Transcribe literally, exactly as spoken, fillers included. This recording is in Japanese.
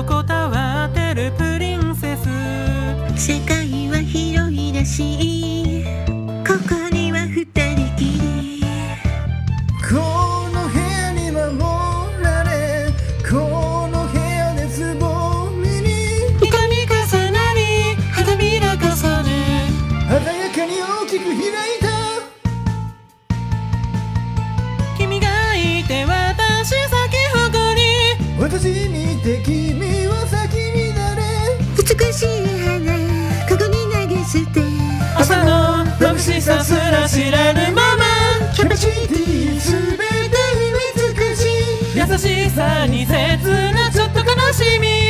横たわってるプリンセス。 世界は広いらしい、ここには二人きり。 この部屋に守られ、この部屋でつぼみにいかに重なり花びら重ね、 鮮やかに大きく開いた。 君がいて私咲き誇り、 私にいて君は咲き乱れ。 美しい花ここに投げ捨て、 朝の眩しさすら知らぬまま、 キャパシティすべて美しい。 優しさに切なちょっと悲しみ。